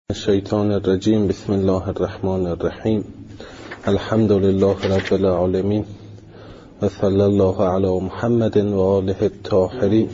الشیطان الرجیم. بسم الله الرحمن الرحیم. الحمد لله رب العالمین و صلی الله علی محمد و آله الطاهرین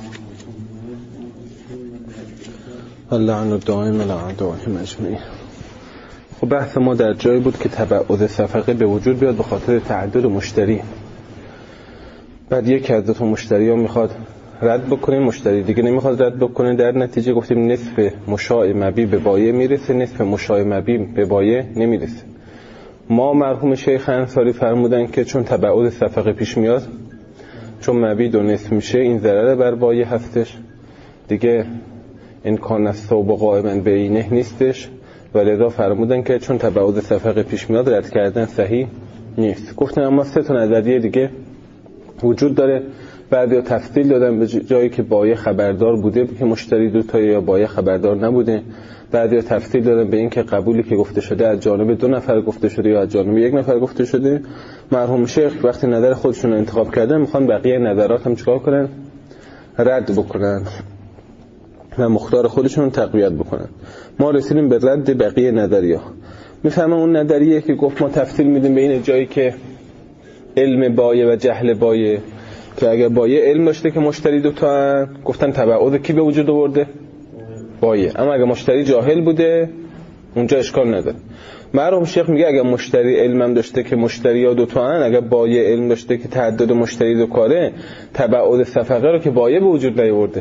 و لعن الدائم لأعدائهم اجمعین. خب بحث ما در جایی بود که تبعض صفقه به وجود بیاد به خاطر تعدد مشتری. بعد یکی از دو تا مشتری ها میخواد رد بکنیم، مشتری دیگه نمیخواد رد بکنه، در نتیجه گفتیم نصف مشاع مبیع به بایع میرسه، نصف مشاع مبیع به بایع نمیرسه. ما مرحوم شیخ انصاری فرمودن که چون تبعض صفقه پیش میاد، چون مبیع دو نصف میشه، این ضرر بر بایع هستش دیگه، این کان الثوب قائما بینه نیستش و لذا فرمودن که چون تبعض صفقه پیش میاد رد کردن صحیح نیست. گفتن اما سه تا نظریه دیگه وجود داره. بعضیا تفصیل دادن به جایی که بایع خبردار بوده که مشتری دوتا یا بایع خبردار نبوده. بعضیا تفصیل دادن به این که قبولی که گفته شده از جانب دو نفر گفته شده یا از جانب یک نفر گفته شده. مرحوم شیخ وقتی نظر خودشون رو انتخاب کردن میخوان بقیه نظرات هم چیکار کنن؟ رد بکنن و مختار خودشون رو تقویت بکنن. ما رسیدیم به رد بقیه نظریه. میفهمم اون نظریه که گفت ما تفصیل میدیم به این جایی که علم بایع و جهل بایع، که اگر بایع علم داشته که مشتری دوتا گفتن تبعض کی به وجود آورده؟ بایع. اما اگر مشتری جاهل بوده اونجا اشکال نداره. مرحوم شیخ میگه اگر مشتری علم داشته که مشتری ها دوتا اگر بایع علم داشته که تعدد مشتری دو کاره، تبعض صفقه رو که بایع به وجود نیاورده.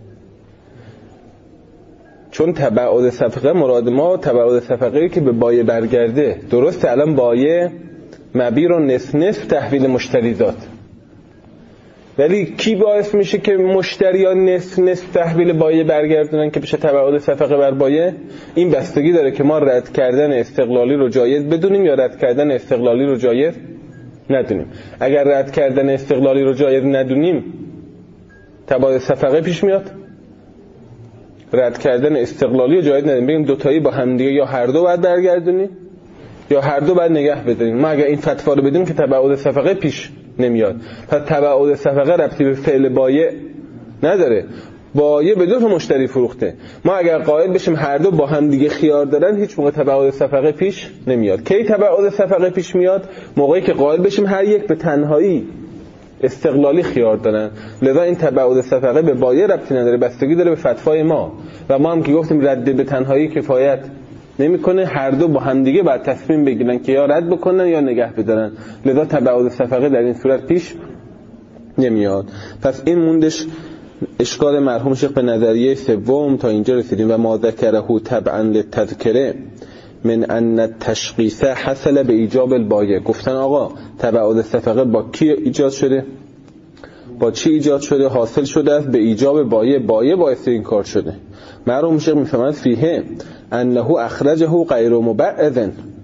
چون تبعض صفقه مراد ما تبعض صفقه که به بایع برگرده. درسته الان بایع مبیع رو نصف تحویل مشتری داد، ولی کی باعث میشه که مشتری ها نصف تحویل بایع برگردونن که بشه تبعض صفقه بر بایع؟ این بستگی داره که ما رد کردن استقلالی رو جایز بدونیم یا رد کردن استقلالی رو جایز ندونیم. اگر رد کردن استقلالی رو جایز ندونیم تبعض صفقه پیش میاد. رد کردن استقلالی رو جایز ندونیم، بگیم دوتایی با همدیگه یا هر دو باید برگردونیم یا هر دو باید نگه بداریم. ما اگر این فتوا رو بدیم که تبعض صفقه پیش نمیاد، پس تبعض صفقه ربطی به فعل بایع نداره. بایع به دو تا مشتری فروخته. ما اگر قائل بشیم هر دو با هم دیگه خیار دارن، هیچ موقع تبعض صفقه پیش نمیاد. کی تبعض صفقه پیش میاد؟ موقعی که قائل بشیم هر یک به تنهایی استقلالی خیار دارن. لذا این تبعض صفقه به بایع ربطی نداره، بستگی داره به فتوای ما. و ما هم که گفتیم رد به تنهایی کفایت نمیکنه، هر دو با هم دیگه باید تصمیم بگیرن که یا رد بکنن یا نگه بدارن. لذا تبعض صفقه در این صورت پیش نمیاد. پس این موندش اشکال مرحوم شیخ به نظریه سوم. تا اینجا رسیدیم. و ما ذکره تبعا للتذکره من ان التشخیص حصل به ایجاب البایع. گفتن آقا تبعض صفقه با کی ایجاد شده؟ با چی ایجاد شده؟ حاصل شده است به ایجاب بایع. بایع باعث این کار شده. مرحوم شیخ میفهمد فیه انه اخرجه غیر مبعض.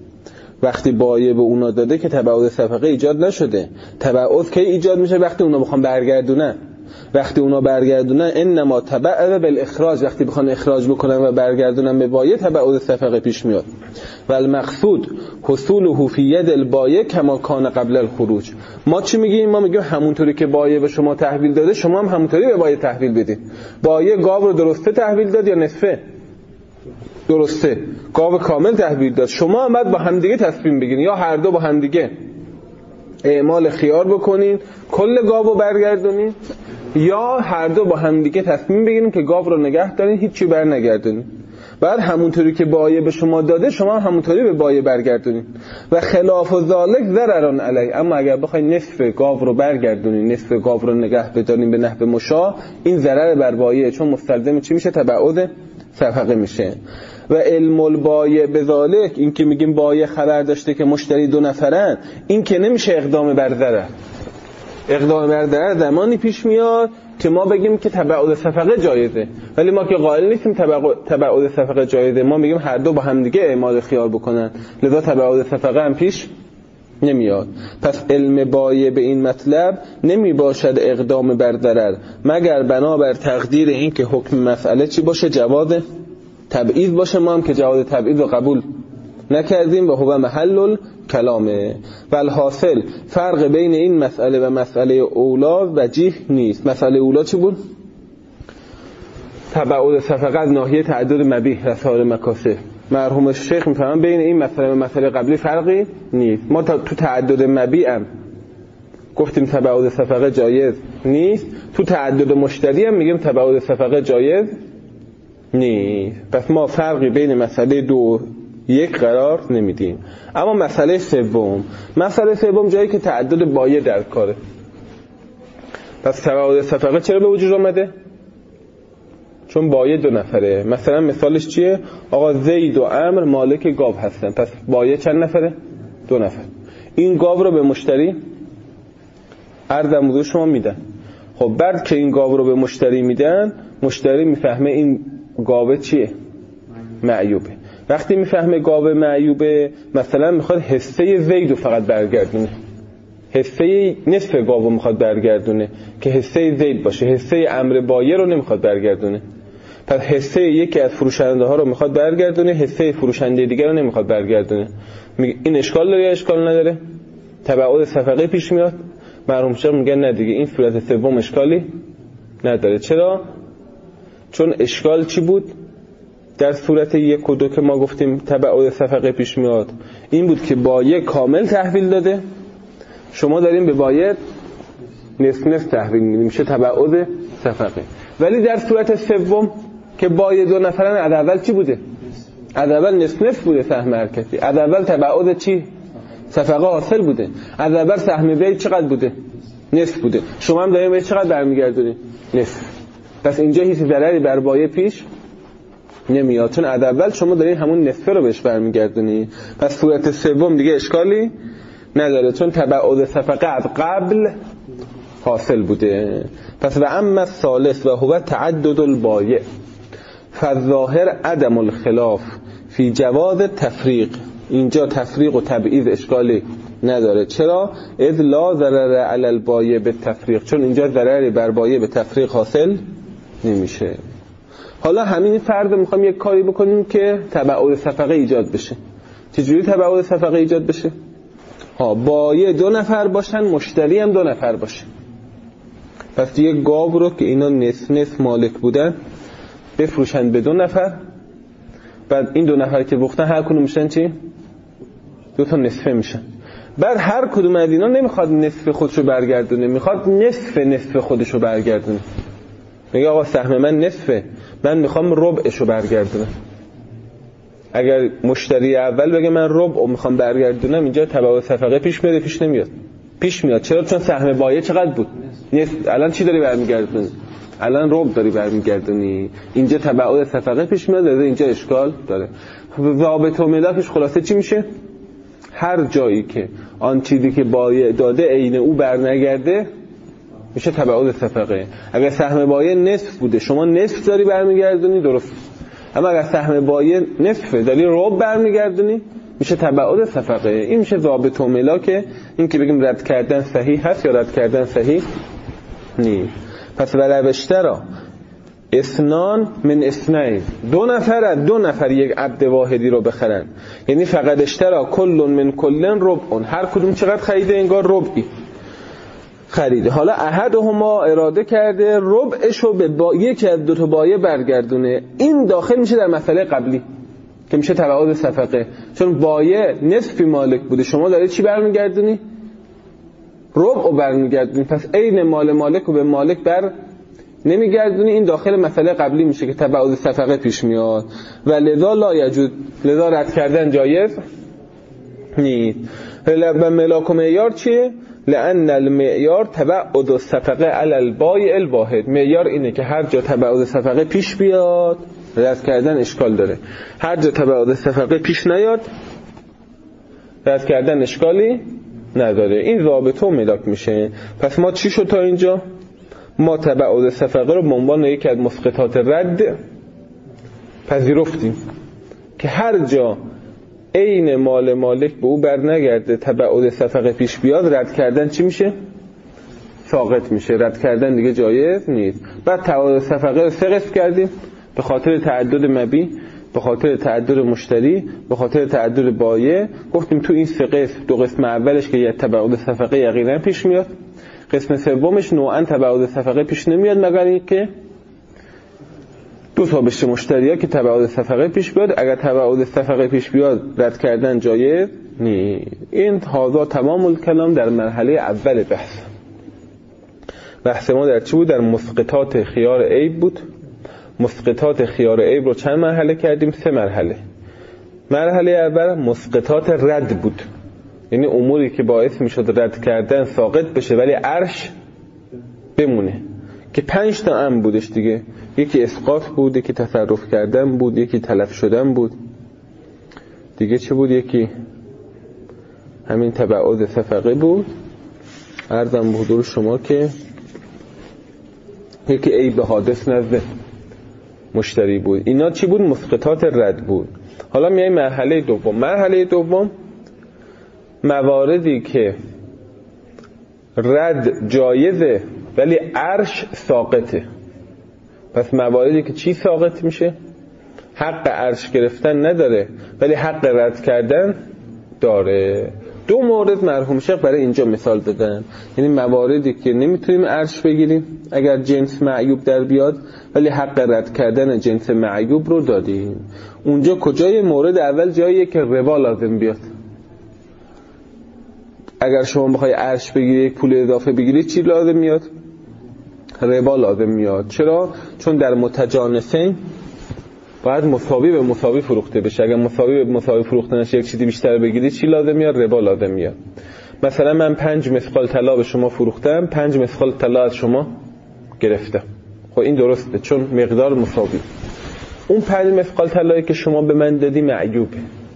وقتی بایع به اونا داده که تبعض صفقه ایجاد نشده. تبعض کی ایجاد میشه؟ وقتی اونا بخوان برگردونن. وقتی اونا برگردونن انما تبعض بالاخراج، وقتی بخوان اخراج بکنن و برگردونن به بایع تبعض صفقه پیش میاد. و المقصود حصوله فی ید البایع کما کان قبل الخروج. ما چی میگیم؟ ما میگیم همونطوری که بایع به شما تحویل داده شما هم همونطوری به بایع تحویل بدید. بایع گاو رو درسته تحویل داد یا نصفه؟ درسته، گاو کامل تحویل داد. شما هم باید با همدیگه تصمیم بگیرین، یا هر دو با همدیگه اعمال خیار بکنین کل گاو رو برگردونین، یا هر دو با همدیگه تصمیم بگیرین که گاو رو نگه دارین هیچی بر نگردونین. بعد همونطوری که بایع به شما داده شما همونطوری به بایع برگردونین. و خلاف ذالک ضرران علی. اما اگر بخواید نصف گاو رو برگردونین، نصف گاو رو نگه بدارین به نحو مشاع، این ضرر بر بایع، چون مستلزم چی میشه؟ تبعض صفقه میشه. و علم البایع بذالک، این که میگیم بایع خبر داشته که مشتری دو نفرن، این که نمیشه اقدام بر ضرر. اقدام بر ضرر زمانی پیش میاد که ما بگیم که تبعض صفقه جایزه، ولی ما که قائل نیستیم تبعض صفقه جایزه، ما میگیم هر دو با هم دیگه اعمال خیار بکنن، لذا تبعض صفقه هم پیش نمیاد. پس علم بایع به این مطلب نمی باشد اقدام بر ضرر، مگر بنابر تقدیر این که حکم مسئله چی باشه؟ جواز تبعیض باشه. ما هم که جواز تبعیض رو قبول نکردیم و هو محل کلامه. و الحاصل فرق بین این مسئله و مسئله اولا وجیه نیست. مسئله اولا چی بود؟ تبعد صفقه از ناحیه تعدد مبیح و سایر مکاسب. مرحوم شیخ میفهمن بین این مسئله و مسئله قبلی فرقی نیست. ما تو تعدد مبیح هم گفتیم تبعد صفقه جایز نیست، تو تعدد مشتری هم میگیم تبعد صفقه جایز نیست. پس ما فرقی بین مسئله 2 و 1 قرار نمیدیم. اما مسئله سوم جایی که تعدد بایع در کاره. پس تبعد صفقه چرا به وجود آمده؟ چون بایع 2 نفره. مثلا مثالش چیه؟ آقا زید و عمرو مالک گاو هستن، پس بایع چند نفره؟ 2 نفر. این گاو رو به مشتری عرضم بوده شما میدن. خب بعد که این گاو رو به مشتری میدن، مشتری میفهمه این گاو چیه؟ معیوبه. وقتی میفهمه گاو معیوبه، مثلا میخواد حصه زید رو فقط برگردونه، حصه نصف گاو رو میخواد برگردونه که حصه زید باشه، حصه عمرو بایع رو نمیخواد برگردونه. پس حصه یکی از فروشنده ها رو میخواد برگردونه، حصه فروشنده دیگر رو نمیخواد برگردونه. میگه این اشکال داره یا اشکال نداره؟ تبعد صفقه پیش میاد. مرحوم شیخ میگن نه دیگه، این صورت سوم اشکالی نداره. چرا؟ چون اشکال چی بود؟ در صورت 1 و 2 که ما گفتیم تبعد صفقه پیش میاد، این بود که بایع کامل تحویل داده، شما داریم به بایع نصف تحویل میدیم، میشه تبعد صفقه. ولی در صورت سوم که بایع 2 نفرن، از اول چی بوده؟ از اول نصف بوده سهم حرکتی. از اول تبعد چی؟ صفقه حاصل بوده. از اول سهم بی چقدر بوده؟ نصف بوده. شما هم داریم به چقدر برمیگردونی؟ نصف. پس اینجا هیچ ضرری بر بایع پیش نمیاد، چون از اول شما دارین همون نصف رو بهش برمیگردونی. پس صورت سوم دیگه اشکالی نداره، چون تبعد صفقه از قبل حاصل بوده. پس و اما الثالث و هو تعدد البایع فالظاهر عدم الخلاف فی جواز تفریق. اینجا تفریق و تبعیض اشکالی نداره. چرا؟ اذ لا ضرر علی البایع بالتفریق، چون اینجا ضرری بر بایع به تفریق حاصل نمیشه. حالا همین فرض میخوام یک کاری بکنیم که تبعد صفقه ایجاد بشه. چجوری تبعد صفقه ایجاد بشه؟ بایع 2 نفر باشن، مشتری هم 2 نفر باشه. پس یک گاو رو که اینا نصف مالک بودن بفروشن به 2 نفر، بعد این 2 نفر که بختن هر کدوم میشن چی؟ 2 تا نصفه میشن. بعد هر کدوم از اینا نمیخواد نصف خودشو برگردونه، میخواد نصف خودشو برگردونه. میگه آقا سهم من نصفه، من میخوام ربعشو برگردونم. اگر مشتری اول بگه من ربع میخوام برگردونم، اینجا تبعد صفقه پیش میاد؟ پیش نمیاد؟ پیش میاد. چرا؟ چون سهم بایع چقدر بود؟ الان چی داری برمیگردونی؟ الان ربع داری برمیگردونی. اینجا تبعد صفقه پیش میاد، اینجا اشکال داره. ضابط و ملاکش خلاصه چی میشه؟ هر جایی که آن چیزی که بایع داده عین او برنگرده میشه تبعد صفقه. اگر سهم بایع نصف بوده، شما نصف داری برمیگردونی، درست. اما اگر سهم بایع نصفه، داری ربع برمیگردونی، میشه تبعد صفقه. این میشه ضابط و ملاک این که بگیم رد کردن صحیح هست یا رد کردن صحیح نیست. پس ولو اشتری 2 من 2، 2 نفر از 2 نفر یک عبد واحدی رو بخرن، یعنی فقط اشتری کل من کل ربع، هر کدوم چقدر خریده؟ انگار ربعی خریده. حالا احدهما اراده کرده ربعشو به یکی از 2 تا بایع برگردونه. این داخل میشه در مسئله قبلی که میشه تبعد صفقه، چون بایع نصفی مالک بوده، شما داری چی برمیگردونی؟ ربع برمیگردونی. پس عین مال مالک رو به مالک بر نمیگردونی. این داخل مسئله قبلی میشه که تبعد صفقه پیش میاد. و لذا لا یجوز، لذا رد کردن جایز نیست. و ملاک و معیار چیه؟ لأن المعیار تبعد الصفقه علی البایع الواحد. معیار اینه که هر جا تبعد صفقه پیش بیاد رد کردن اشکال داره، هر جا تبعد صفقه پیش نیاد رد کردن اشکالی نداره. این ضابط و ملاک میشه. پس ما چی شد تا اینجا؟ ما تبعد صفقه رو به عنوان یکی از مسقطات رد پذیرفتیم که هر جا عین مال مالک به او بر نگرده تبعد صفقه پیش بیاد، رد کردن چی میشه؟ ساقط میشه. رد کردن دیگه جایز نیست. بعد تبعد صفقه رو 3 قسم کردیم، به خاطر تعدد مبیع، به خاطر تعدد مشتری، به خاطر تعدد بایع. گفتیم تو این 3 قسم، 2 قسم اولش که تبعد صفقه یقینا پیش میاد، قسم سومش نوعا تبعد صفقه پیش نمیاد مگر اینکه دو تا بشه مشتری‌ها که تبعات صفقه پیش بیاد. اگر تبعات صفقه پیش بیاد رد کردن جایز نیست. این هذا تمام الکلام در مرحله اول بحث. بحث ما در چی بود؟ در مسقطات خیار عیب بود. مسقطات خیار عیب رو چند مرحله کردیم؟ 3 مرحله. مرحله اول مسقطات رد بود، یعنی اموری که باعث میشد رد کردن ساقط بشه ولی عرش بمونه، که 5 تا امر بودش دیگه. یکی اسقاط بود، یکی تصرف کردن بود، یکی تلف شدن بود، دیگه چه بود؟ یکی همین تبعات صفقه بود. عرضم به حضور شما که یکی عیب حادث نزد مشتری بود. اینا چی بود؟ مسقطات رد بود. حالا میای مرحله دوم. مرحله دوم مواردی که رد جایزه ولی عرش ساقطه. پس مواردی که چی ساقط میشه؟ حق عرش گرفتن نداره ولی حق رد کردن داره. 2 مورد مرحوم شیخ برای اینجا مثال دادن، یعنی مواردی که نمیتونیم عرش بگیریم اگر جنس معیوب در بیاد ولی حق رد کردن جنس معیوب رو دادیم. اونجا کجای مورد اول؟ جاییه که ربا لازم بیاد. اگر شما بخوای عرش بگیری یک پول اضافه بگیری چی لازم میاد؟ ربا لازم میاد. چرا؟ چون در متجانسین باید مساوی به مساوی فروخته بشه. اگر مساوی به مساوی فروخته نشه یک چیزی بیشتر بگیری چی لازم میاد؟ ربا لازم میاد. مثلا من 5 مثقال طلا به شما فروختم، 5 مثقال طلا از شما گرفتم. خب این درسته چون مقدار مساوی. اون 5 مثقال طلایی که شما به من دادی معیوبه،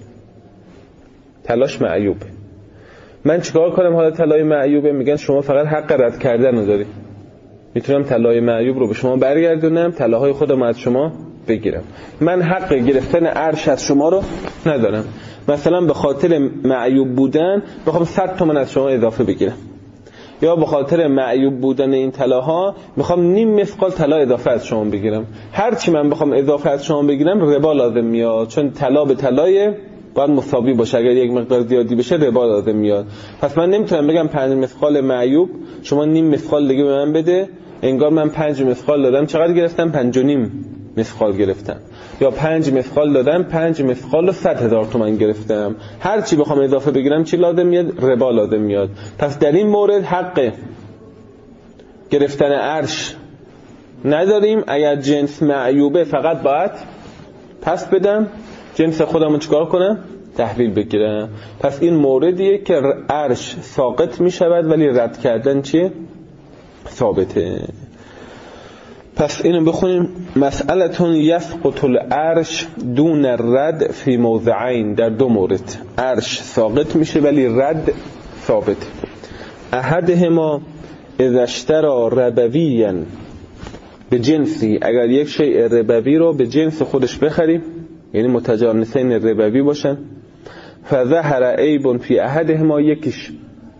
طلاش معیوبه. من چیکار کنم حالا طلای معیوبه؟ میگن شما فقط حق رد کردن رو داری. میتونم طلای معیوب رو به شما برگردونم، طلاهای خودم از شما بگیرم. من حق گرفتن عرش از شما رو ندارم. مثلا به خاطر معیوب بودن بخوام 100 تومن از شما اضافه بگیرم، یا به خاطر معیوب بودن این طلاها میخوام نیم مثقال طلا اضافه از شما بگیرم. هر چی من بخوام اضافه از شما بگیرم ربا لازم میاد، چون طلا به طلای باید مساوی باشه. اگر یک مقدار زیادی بشه ربا لازم میاد. پس من نمیتونم بگم 5 مثقال معیوب شما نیم مثقال دیگه به من بده، انگار من 5 مثقال دادم چقدر گرفتم؟ 5.5 مثقال گرفتم. یا 5 مثقال دادم 5 مثقال رو 100,000 تومان گرفتم. هر چی بخوام اضافه بگیرم چی لازم میاد؟ ربا لازم میاد. پس در این مورد حق گرفتن عرش نداریم. اگر جنس معیوبه فقط باید پس بدم، جنس خودمو چیکار کنم؟ تحویل بگیرم. پس این موردیه که عرش ساقط میشود ولی رد کردن چیه؟ ثابته. پس اینو بخونیم. مسئلتون یسقط العرش دون الرد فی موضعین. در 2 مورد عرش ساقط میشه ولی رد ثابت. احدهما اذا اشترى ربویا به جنسی، اگر یک شیء ربوی رو به جنس خودش بخریم، یعنی متجانسین ربوی باشن، فظهر عیب فی احدهما، یکیش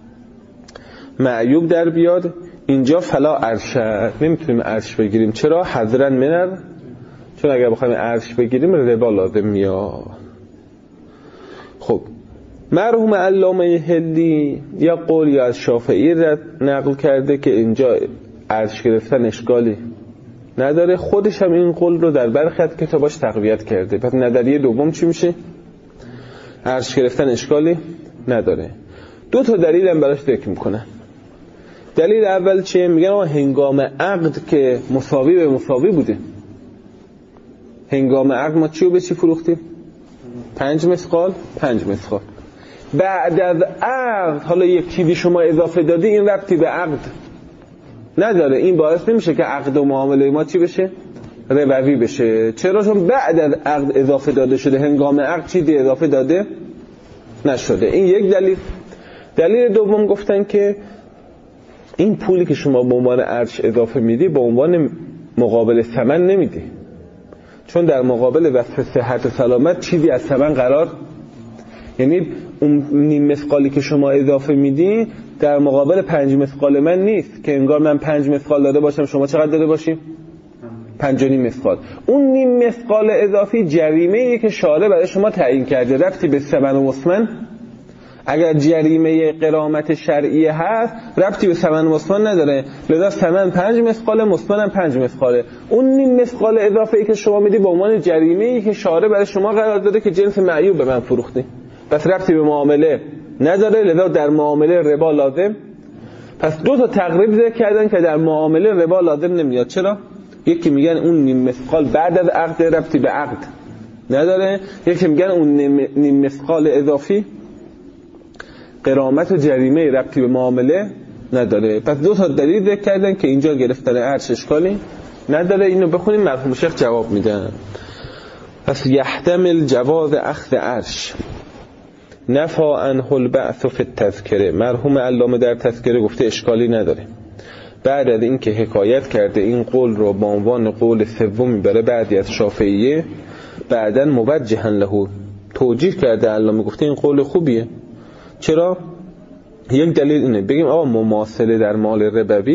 معیوب در بیاد، اینجا فلا عرش، نمیتونیم عرش بگیریم. چرا؟ حذرا منر، چون اگر بخوایم عرش بگیریم ربا لازم میاد. خب مرحوم علامه هندی یا قولی از شافعی نقل کرده که اینجا عرش گرفتن اشکالی نداره. خودش هم این قول رو در برخی از کتاباش تقویت کرده. پس نظریه دوم چی میشه؟ عرش گرفتن اشکالی نداره. 2 تا دلیل هم براش ذکر میکنن. دلیل اول چیه؟ میگن هنگام عقد که مساوی به مساوی بوده. هنگام عقد ما چی رو به چی فروختیم؟ 5 مثقال 5 مثقال. بعد از عقد حالا یک چیزی شما اضافه دادی، این ربطی به عقد نداره. این باعث نمیشه که عقد و معامله ما چی بشه؟ ربوی بشه. چرا؟ چون بعد از عقد اضافه داده شده، هنگام عقد چیزی اضافه داده نشده. این یک دلیل. دلیل دوم گفتن که این پولی که شما به عنوان عرش اضافه میدی به عنوان مقابل ثمن نمیدی، چون در مقابل وصف صحت و سلامت چیزی از ثمن قرار، یعنی اون نیم مثقالی که شما اضافه میدی در مقابل 5 مثقال من نیست که انگار من 5 مثقال داده باشم شما چقدر داده باشیم؟ 5.5 مثقال. اون نیم مثقال اضافی جریمه‌ایه که شارع برای شما تعیین کرده، ربطی به ثمن و مسمن اگر جریمه غرامت شرعیه هست ربطی به ثمن مثمن نداره، لذا ثمن 5 مثقال، مثمن هم 5 مثقاله. اون نیم مثقال اضافه ای که شما میدی به عنوان جریمه ای که شارع برای شما قرار داده که جنس معیوب به من فروختی، پس ربطی به معامله نداره، لذا در معامله ربا لازم. پس دو تا تقریب ذکر کردن که در معامله ربا لازم نمیاد. چرا؟ یکی میگن اون نیم مثقال بعد از عقد ربطی به عقد نداره، یکی میگن اون نیم مثقال اضافی غرامت و جریمه ربطی به معامله نداره. پس دو تا دلیل ذکر کردن که اینجا گرفتن ارش اشکالی نداره. اینو بخونیم مرحوم شیخ جواب میدن. پس یحتمل جواز اخذ ارش نفا عنه البعث فی التذکره. مرحوم علامه در تذکره گفته اشکالی نداره. بعد از اینکه حکایت کرده این قول رو با عنوان قول سومی برای بعضی از شافعیه، بعدن موجها له توجیه کرده. علامه گفته این قول خوبیه. چرا؟ یک دلیل اینه، بگیم آقا مماثله در مال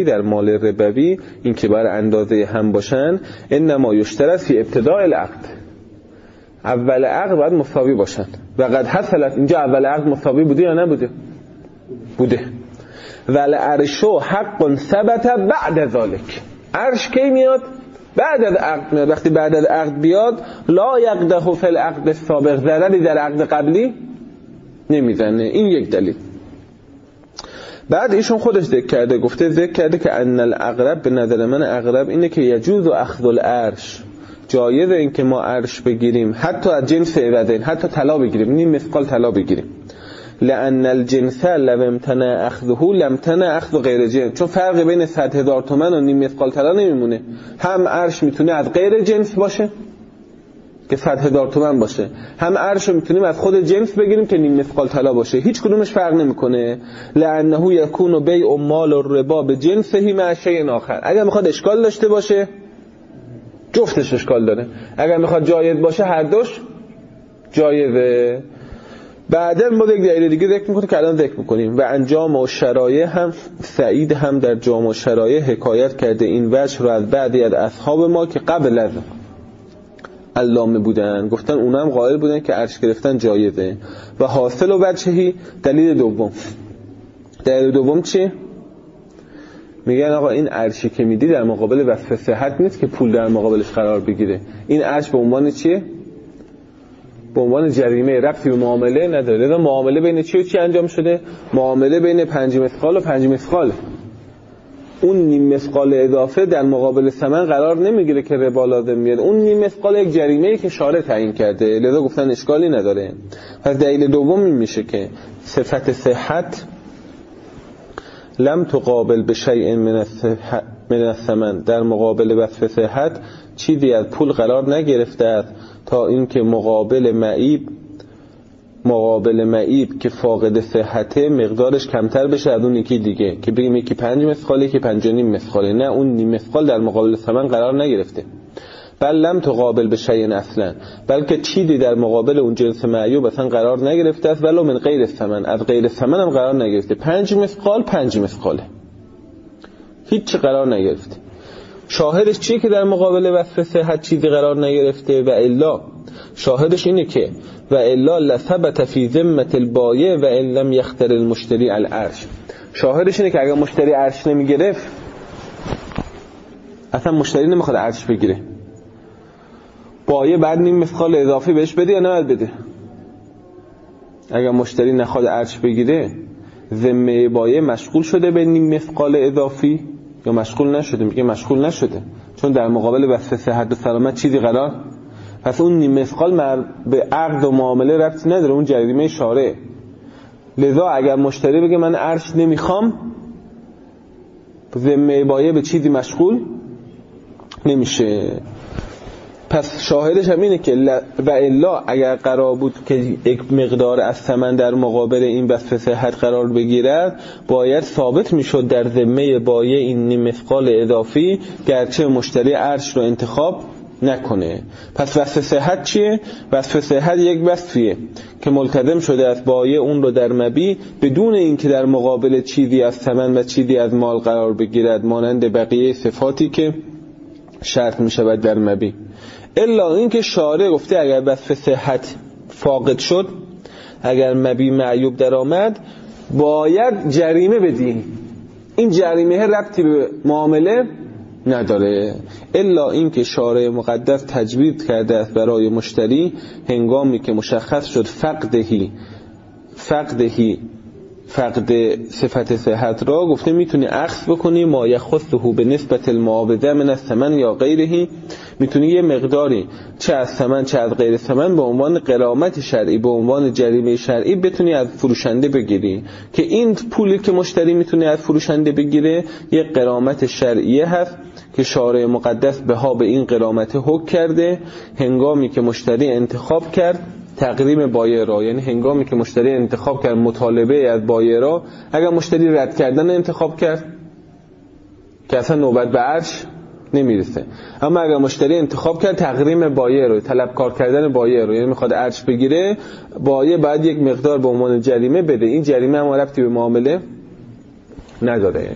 ربوی این که بر اندازه هم باشن، انما یشترط فی ابتداء العقد، اول عقد باید مساوی باشن. و قد حصلت، اینجا اول عقد مساوی بوده یا نبوده؟ بوده. ول عرشو حق ثبت بعد ذلك. عرش کی میاد؟ بعد از عقد میاد. وقتی بعد از عقد بیاد لا یقدح فی العقد السابق، ضرری در عقد قبلی نمیزنه. این یک دلیل. بعد ایشون خودش ذکر کرده که ان الاقرب، به نظر من اقرب اینه که یجوز اخذ العرش، جایزه این که ما عرش بگیریم حتی از جنس عوضین، حتی طلا بگیریم، نیم مثقال طلا بگیریم. لان الجنس لو امتنع اخذه لم امتنع اخذ غیر جنس، چون فرق بین 100,000 تومان و نیم مثقال طلا نمیمونه. هم عرش میتونه از غیر جنس باشه که 100,000 تومان باشه، هم عرش میتونیم از خود جنس بگیریم که نیم مثقال طلا باشه، هیچ کدومش فرق نمیکنه. لانه یکون بیع مال الربا بجنسه مع شیء آخر. اگر میخواد اشکال داشته باشه جفتش اشکال داره، اگر میخواد جایز باشه هر دوش جایزه. بعدا ما یک دلیل دیگه ذکر میکنیم که الان ذکر میکنیم. و انجام و شرایع هم سعید هم در جامع و شرایع حکایت کرده این وجه رو از بعضی از اصحاب ما که قبل از علامه بودن، گفتن اونا هم قائل بودن که عرش گرفتن جایزه. و حاصل و وجهی دلیل دوم چی؟ میگن آقا این عرشی که میدی در مقابل وصف صحت نیست که پول در مقابلش قرار بگیره. این عرش به عنوان چیه؟ به عنوان جریمه، ربطی به معامله نداره. لذا معامله بین چی و چی انجام شده؟ معامله بین 5 مثقال و 5 مثقال. اون نیم مثقال اضافه در مقابل ثمن قرار نمیگیره که ربا لازم میاد. اون نیم مثقال یک جریمه‌ای که شارع تعیین کرده، لذا گفتن اشکالی نداره. پس دلیل دوم این میشه که صفت صحت لم تقابل به شیء من الثمن، در مقابل وصف صحت چیزی از پول قرار نگرفته است تا اینکه مقابل معیب که فاقد صحته مقدارش کمتر بشه از اون یکی دیگه، که بگیم یکی 5 مثقاله یکی 5.5 مثقاله. نه، اون نیم مثقال در مقابل ثمن قرار نگرفته. بل لم تقابل به شیء اصلا، بلکه چیزی در مقابل اون جنس معیوب اصلا قرار نگرفته است. ولو من غیر ثمن، از غیر ثمن هم قرار نگرفته. 5 مثقال 5 مثقاله، هیچ قرار نگرفته. شاهدش چیه که در مقابل وصف صحت چیزی قرار نگرفته؟ و الا شاهدش اینه که و الا لثبت فی ذمه البایع و ان لم یختر المشتری العرش. شاهدش اینه که اگر مشتری عرش نمیگرفت، اصلا مشتری نمیخواد عرش بگیره، بایع بعد نیم مثقال اضافی بهش بده یا نباید بده؟ اگر مشتری نخواد عرش بگیره، ذمه بایع مشغول شده به نیم مثقال اضافی یا مشغول نشده؟ میگه مشغول نشده، چون در مقابل وصف صحت و سلامت چیزی قرار. پس اون نیم مثقال به عقد و معامله ربطی نداره، اون جریمه شارع. لذا اگر مشتری بگه من عرش نمیخوام، ذمه بایع به چیزی مشغول نمیشه. پس شاهدش هم اینه که و الا اگر قرار بود که یک مقدار از ثمن در مقابل این وصف صحت قرار بگیرد، باید ثابت میشد در ذمه بایع این نیم مثقال اضافی، گرچه مشتری عرش رو انتخاب نکنه. پس وصف صحت چیه؟ وصف صحت یک وصفیه که ملتزم شده از بایع اون رو در مبیع بدون اینکه در مقابل چیزی از ثمن و چیزی از مال قرار بگیرد، مانند بقیه صفاتی که شرط می شود در مبیع. الا اینکه شارع گفته اگر وصف صحت فاقد شد، اگر مبی معیوب در آمد باید جریمه بدی. این جریمه ربطی به معامله نداره، الا اینکه شارع مقدس تجوید کرده است برای مشتری هنگامی که مشخص شد فقد صفت صحت را، گفته میتونی اخذ بکنی ما یخصه به نسبت المعاوضه من الثمن یا غیره، میتونی یه مقداری چه از ثمن چه از غیر ثمن به عنوان غرامت شرعی، به عنوان جریمه شرعی بتونی از فروشنده بگیری، که این پولی که مشتری میتونه از فروشنده بگیره یه غرامت شرعیه هست که شارع مقدس بها به این غرامت حکم کرده هنگامی که مشتری انتخاب کرد تقریم بایع را. یعنی هنگامی که مشتری انتخاب کرد مطالبه از بایع را، اگر مشتری رد کردن انتخاب کرد که اصلا نوبت به عرش نمیرسه، اما اگر مشتری انتخاب کرد تقریم بایع رو، طلبکار کردن بایع رو، یعنی میخواد عرش بگیره، بایع بعد یک مقدار به عنوان جریمه بده. این جریمه هم ربطی به معامله نداره.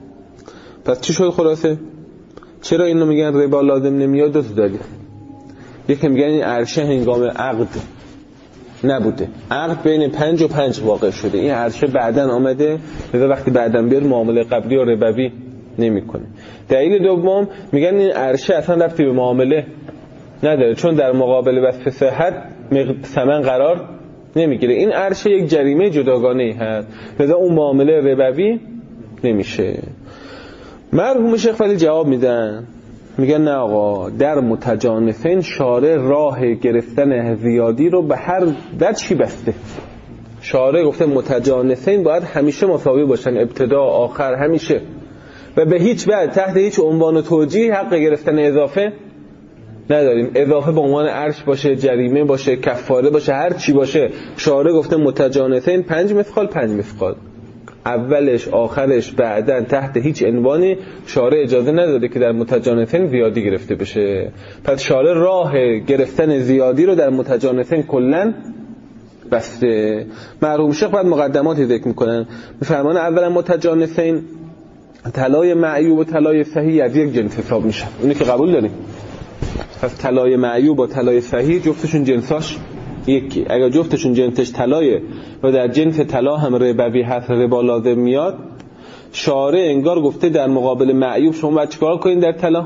پس چی شد خلاصه؟ چرا اینو میگن ربا لازم نمیاد؟ دو تا دلیل. یکی میگن این عرشه هنگام عقد نبوده، عقد بین 5 و 5 واقع شده، این عرشه بعدن آمده، لذا وقتی بعدن بیاد معامله قبلی و ربوی نمیکنه. دلیل دوم میگن این عرشه اصلا ربطی به معامله نداره، چون در مقابل وصف صحت ثمن قرار نمیگیره. این عرشه یک جریمه جداگانه‌ای هست، لذا اون معامله ربوی نمیشه. مرحوم شیخ ولی جواب میدن، میگن نه آقا، در متجانسین شارع راه گرفتن زیادی رو به هر وجهی بسته. شارع گفته متجانسین باید همیشه مساوی باشن، ابتدا آخر همیشه، و به هیچ وجه تحت هیچ عنوان و توجیه حق گرفتن اضافه نداریم. اضافه به عنوان عرش باشه، جریمه باشه، کفاره باشه، هر چی باشه، شارع گفته متجانسین 5 مثقال 5 مثقال، اولش آخرش بعدن تحت هیچ عنوانی شارع اجازه نداده که در متجانسین زیادی گرفته بشه. پس شارع راه گرفتن زیادی رو در متجانسین کلن بسته. مرحوم شیخ بعد مقدماتی ذکر میکنن، میفرمان اولا متجانسین طلای معیوب و طلای صحیح از یک جنس حساب میشن، اینو که قبول داریم. پس طلای معیوب و طلای صحیح جفتشون جنساش یکی. اگر جفتشون جنسش طلایه و در جنس طلا هم ربوی هست، ربا لازم میاد، شارع انگار گفته در مقابل معیوب شما باید چیکار کنین در طلا؟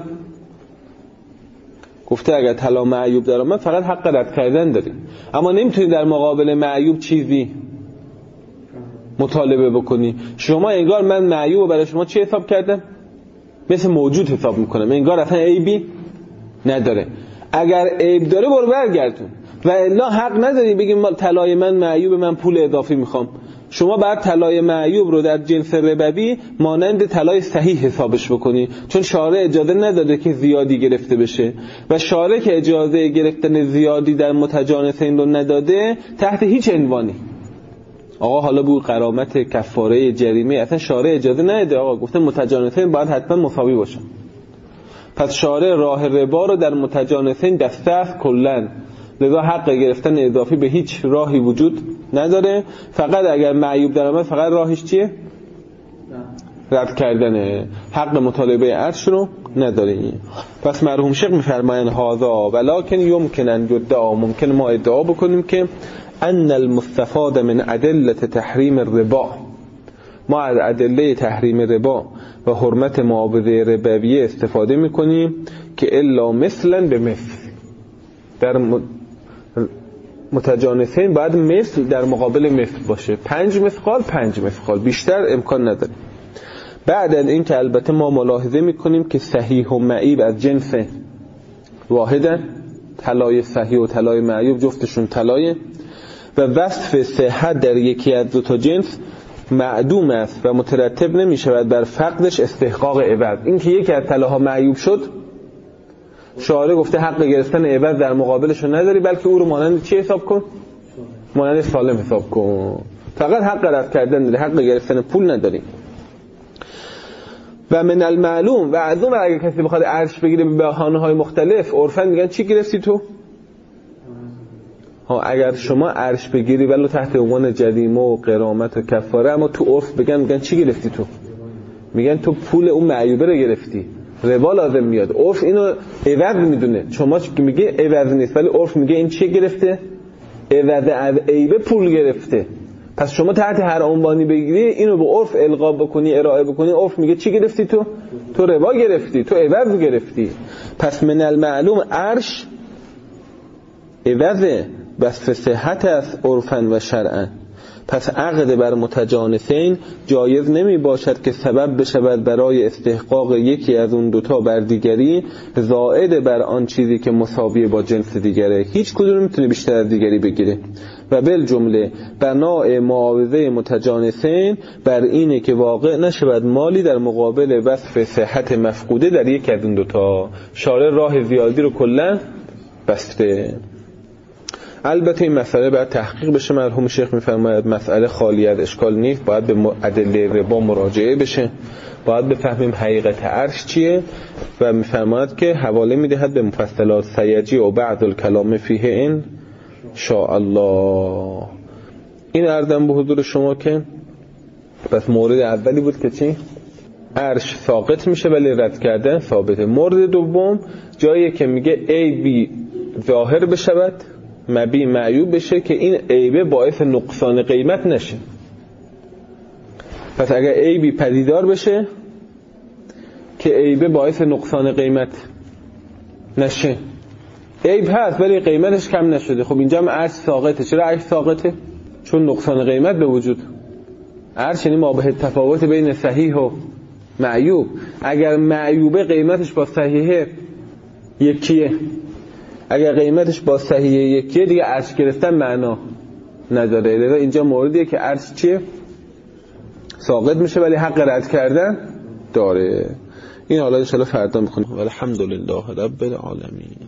گفته اگر طلا معیوب در اومد فقط حق رد کردن دارین، اما نمیتونید در مقابل معیوب چیزی مطالبه بکنی. شما انگار من معیوب برای شما چی حساب کردم؟ مثل موجود حساب میکنم، انگار اصلا عیبی نداره. اگر عیب داره برو برگردون، و الا حق نداری بگیم طلای من معیوب، من پول اضافی میخوام. شما باید طلای معیوب رو در جنس ربوی مانند طلای صحیح حسابش بکنی، چون شارع اجازه نداده که زیادی گرفته بشه، و شارع که اجازه گرفتن زیادی در متجانسین رو نداده تحت هیچ عنوانی. آقا حالا بود غرامت، کفاره، جریمه، اصلا شارع اجازه نده. آقا گفته متجانسین باید حتما مساوی باشن. پس شارع راه ربا رو در متجانسین دسته است کلن، لذا حق گرفتن اضافی به هیچ راهی وجود نداره. فقط اگر معیوب در آمد فقط راهش چیه؟ رد کردنه، حق مطالبه عرش رو نداره. پس مرحوم شیخ میفرمایند هذا ولکن یمکن ان یدعا، ممکن ما ادعا بکنیم که ان المستفاد من ادله تحریم الربا، ما از ادله تحریم ربا و حرمت معاوضه ربویه استفاده میکنیم که الا مثلا به مثل، در متجانسین باید مثل در مقابل مثل باشه، 5 مثقال 5 مثقال، بیشتر امکان نداره. بعد از این که البته ما ملاحظه میکنیم که صحیح و معیب از جنس واحدن، طلای صحیح و طلای معیوب جفتشون طلایه، و وصف صحت در یکی از دو تا جنس معدوم است و مترتب نمی شود بر فقدش استحقاق عوض. این که یکی از طلاها معیوب شد، شارع گفته حق گرفتن عوض در مقابلش رو نداری، بلکه او رو مانند چی حساب کن؟ مانند سالم حساب کن، فقط حق رد کردن داری، حق گرفتن پول نداری. و من المعلوم، و از اون اگه کسی بخواد عرش بگیره به بهانه‌های مختلف، عرفاً میگن چی گرفتی تو؟ اگر شما عرش بگیری ولو تحت عنوان جریمه و غرامت و کفاره، اما تو عرف میگن چی گرفتی تو؟ میگن تو پول اون معیوبه رو گرفتی، ربا لازم میاد. عرف اینو عوض میدونه، شما که میگه عوض نیست، ولی عرف میگه این چی گرفته؟ عوض از عیبه پول گرفته. پس شما تحت هر عنوانی بگیری اینو به عرف القا بکنی، ارائه بکنی، عرف میگه چی گرفتی تو ربا گرفتی، تو عوض گرفتی. پس من المعلوم عرش عوض وصف صحت است عرفاً و شرعاً. پس عقد بر متجانسین جایز نمی باشد که سبب بشود برای استحقاق یکی از اون دوتا بر دیگری زائد بر آن چیزی که مساوی با جنس دیگره. هیچ کدوم نمیتونه بیشتر از دیگری بگیره. و بالجمله بناء معاوضه متجانسین بر اینه که واقع نشود مالی در مقابل وصف صحت مفقوده در یک از اون دوتا. شارع راه زیادی رو کلا بسته. البته این مسئله باید تحقیق بشه. مرحوم شیخ میفرماید مسئله خالی از اشکال نیست، باید به ادله ربا مراجعه بشه، باید بفهمیم حقیقت عرش چیه و میفرماید که حواله میدهد به مفصلات سیجی و بعض الکلام فیه ان شاء الله. این عرضم به حضور شما که پس مورد اولی بود که چی؟ عرش ساقط میشه ولی رد کردن ثابته. مورد دوم جایی که میگه عیبی ظاهر بشود مبی معیوب بشه که این عیبه باعث نقصان قیمت نشه. پس اگر عیبی پدیدار بشه که عیبه باعث نقصان قیمت نشه، عیب هست ولی قیمتش کم نشده، خب اینجا هم عرش ساقطه. چرا عرش ساقطه؟ چون نقصان قیمت به وجود. عرش یعنی مابه تفاوت بین صحیح و معیوب. اگر معیوبه قیمتش با صحیحه یکیه، اگر قیمتش با صحیح یکیه دیگه عرش گرفتن معنا نداره. لذا اینجا موردیه که عرش چیه؟ ساقط میشه ولی حق رد کردن داره. این حالا ان شاء الله فردا میخونیم. الحمدلله رب العالمین.